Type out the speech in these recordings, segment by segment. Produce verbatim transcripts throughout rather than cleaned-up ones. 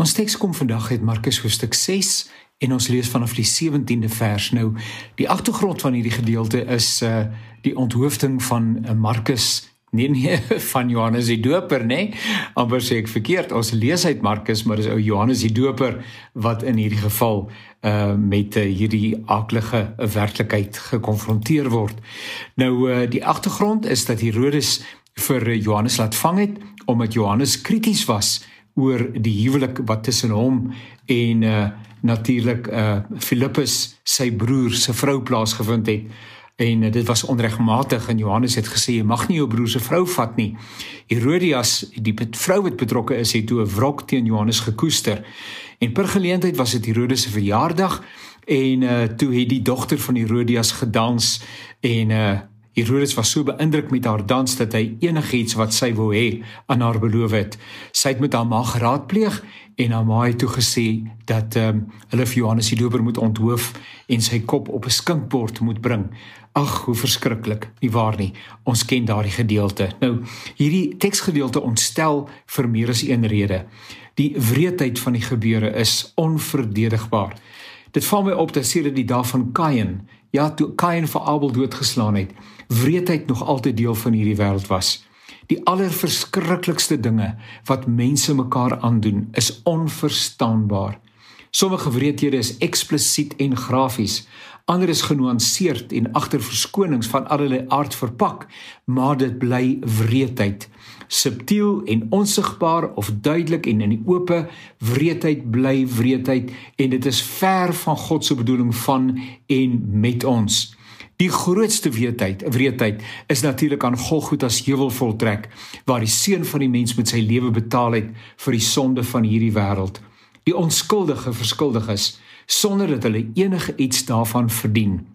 Ons teks kom vandag uit Markus hoofstuk ses en ons lees vanaf die sewentiende vers. Nou, die agtergrond van hierdie gedeelte is uh, die onthoofding van uh, Markus, nee nee, van Johannes die Doper, nee, amper sê ek verkeerd, ons lees uit Markus, maar dis ou Johannes die Doper wat in hierdie geval uh, met uh, hierdie aaklige werklikheid gekonfronteer word. Nou, uh, die agtergrond is dat Herodes vir Johannes laat vang het, omdat Johannes krities was oor die huwelik wat tussen hom en uh, natuurlik uh, Filippus, sy broer, sy vrou plaasgevind het. En uh, dit was onregmatig en Johannes het gesê, jy mag nie jou broer se vrou vat nie. Herodias, die vrou wat betrokke is, het toe 'n wrok teen Johannes gekoester. En per geleentheid was dit Herodes se verjaardag en uh, toe het die dogter van Herodias gedans en uh, Herodes was so beïndruk met haar dans dat hy enigiets wat sy wou hê aan haar beloof het. Sy het met haar ma geraadpleeg en haar ma het toe gesê dat um, hulle vir Johannes die Doper moet onthoof en sy kop op 'n skinkbord moet bring. Ag, hoe verskriklik, nie waar nie. Ons ken daardie gedeelte. Nou, hierdie teksgedeelte ontstel vir meer as een rede. Die wreedheid van die gebeure is onverdedigbaar. Dit val my op dat sedert die dag van Kain, ja, toe Kain vir Abel doodgeslaan het, wreedheid nog altyd deel van hierdie wêreld was. Die allerverskriklikste dinge wat mense mekaar aandoen, is onverstaanbaar. Sommige wreedhede is eksplisiet en grafies, ander is genuanceerd en agter verskonings van allerlei aard verpak, maar dit bly wreedheid. Subtiel en onsigbaar of duidelik en in die ope, wreedheid bly wreedheid en dit is ver van God se bedoeling van en met ons. Die grootste wreedheid, wreedheid is natuurlik aan Golgotha's heuwel voltrek, waar die seun van die mens met sy lewe betaal het vir die sonde van hierdie wêreld. Die onskuldige verskuldig is, sonder dat hulle enige iets daarvan verdien.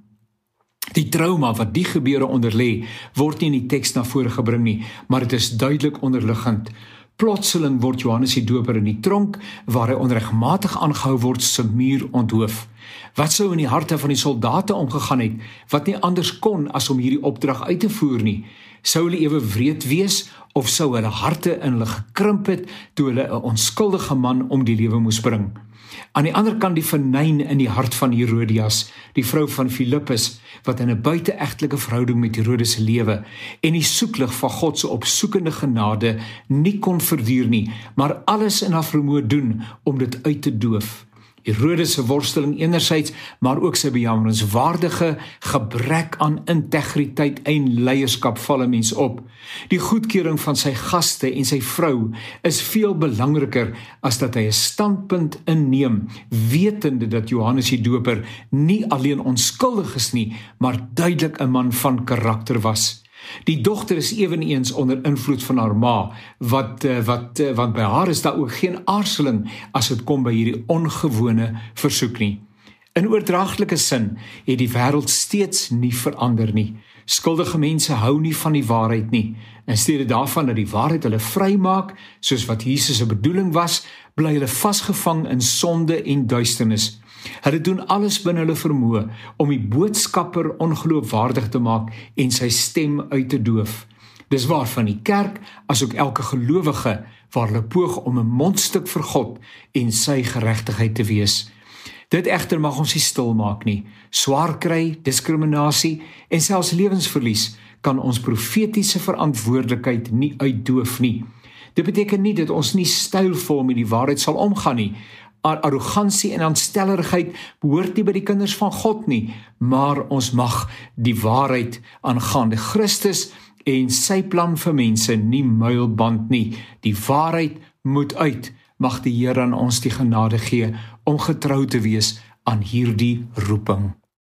Die trauma wat die gebeure onderlê, word nie in die teks na vore gebring nie, maar dit is duidelik onderliggend. Plotseling word Johannes die Doper in die tronk, waar hy onregmatig aangehou word, se muur onthoof. Wat sou in die harte van die soldate omgegaan het, wat nie anders kon as om hierdie opdrag uit te voer nie? Sou hulle ewe wreed wees, of sou hulle harte in hulle gekrimp het, toe hulle 'n onskuldige man om die lewe moes bring? Aan die ander kant die venyn in die hart van Herodias, die vrou van Filippus, wat in 'n buiteegtelike verhouding met Herodes lewe, en die soeklig van God se opsoekende genade nie kon verduur nie, maar alles in haar vermoë doen om dit uit te doof. Herodes se worsteling enerzijds, maar ook sy bejammerenswaardige gebrek aan integriteit en leierskap val 'n mens op. Die goedkeuring van sy gaste en sy vrou is veel belangriker as dat hy 'n standpunt inneem, wetende dat Johannes die Doper nie alleen onskuldig is nie, maar duidelik 'n man van karakter was. Die dogter is eweneens onder invloed van haar ma, wat, wat, want by haar is daar ook geen aarzeling as dit kom by hierdie ongewone versoek nie. In oordraagtelike sin het die wêreld steeds nie verander nie. Skuldige mense hou nie van die waarheid nie. In steede daarvan dat die waarheid hulle vrymaak, soos wat Jesus se bedoeling was, bly hulle vasgevang in sonde en duisternis. Hulle doen alles binne hulle vermoë om die boodskapper ongeloofwaardig te maak en sy stem uit te doof. Dis waar van die kerk, as ook elke gelowige, waar hulle poog om 'n mondstuk vir God en sy geregtigheid te wees. Dit egter mag ons nie stil maak nie. Swaar kry, diskriminasie en selfs lewensverlies kan ons profetiese verantwoordelikheid nie uitdoof nie. Dit beteken nie dat ons nie stylvol met die waarheid sal omgaan nie. Arrogansie en aanstellerigheid behoort nie by die kinders van God nie, maar ons mag die waarheid aangaande Christus en sy plan vir mense nie muilband nie. Die waarheid moet uit. Mag die Here aan ons die genade gee om getrou te wees aan hierdie roeping.